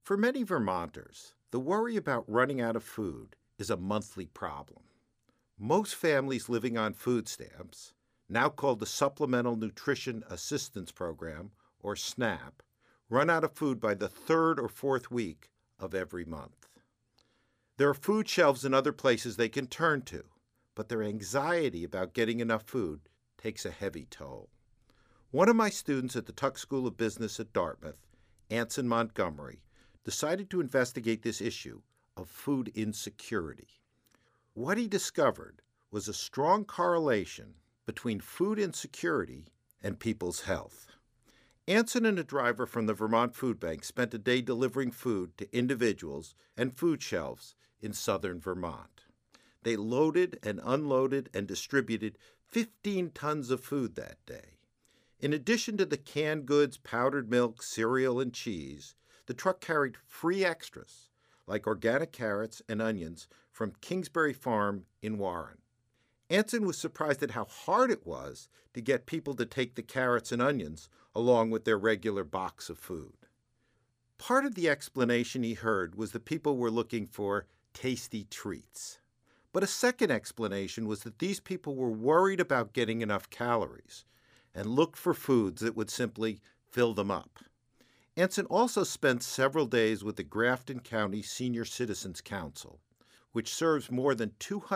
For many Vermonters, the worry about running out of food is a monthly problem. Most families living on food stamps, now called the Supplemental Nutrition Assistance Program, or SNAP, run out of food by the third or fourth week of every month. There are food shelves in other places they can turn to, but their anxiety about getting enough food takes a heavy toll. One of my students at the Tuck School of Business at Dartmouth, Anson Montgomery, decided to investigate this issue of food insecurity. What he discovered was a strong correlation between food insecurity and people's health. Anson and a driver from the Vermont Food Bank spent a day delivering food to individuals and food shelves in southern Vermont. They loaded and unloaded and distributed 15 tons of food that day. In addition to the canned goods, powdered milk, cereal, and cheese, the truck carried free extras like organic carrots and onions from Kingsbury Farm in Warren. Anson was surprised at how hard it was to get people to take the carrots and onions along with their regular box of food. Part of the explanation he heard was that people were looking for tasty treats. But a second explanation was that these people were worried about getting enough calories and looked for foods that would simply fill them up. Anson also spent several days with the Grafton County Senior Citizens Council, which serves more than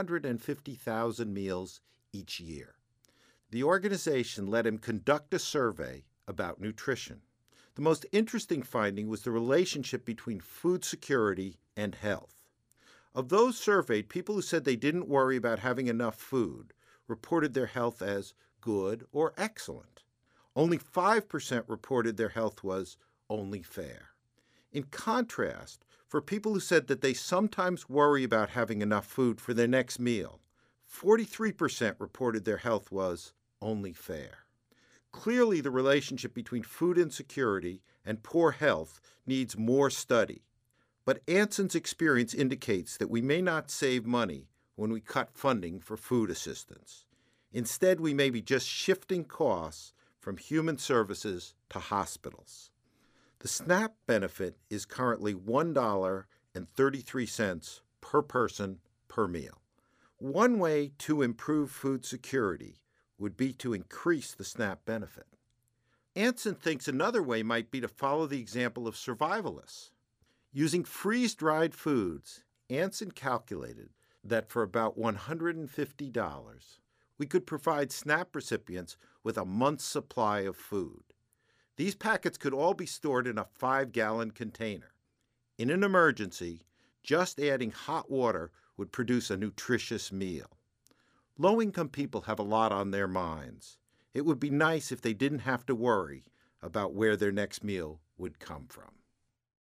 250,000 meals each year. The organization let him conduct a survey about nutrition. The most interesting finding was the relationship between food security and health. Of those surveyed, people who said they didn't worry about having enough food reported their health as good or excellent. Only 5% reported their health was only fair. In contrast, for people who said that they sometimes worry about having enough food for their next meal, 43% reported their health was only fair. Clearly, the relationship between food insecurity and poor health needs more study. But Anson's experience indicates that we may not save money when we cut funding for food assistance. Instead, we may be just shifting costs from human services to hospitals. The SNAP benefit is currently $1.33 per person per meal. One way to improve food security would be to increase the SNAP benefit. Anson thinks another way might be to follow the example of survivalists. Using freeze-dried foods, Anson calculated that for about $150, we could provide SNAP recipients with a month's supply of food. These packets could all be stored in a 5-gallon container. In an emergency, just adding hot water would produce a nutritious meal. Low-income people have a lot on their minds. It would be nice if they didn't have to worry about where their next meal would come from.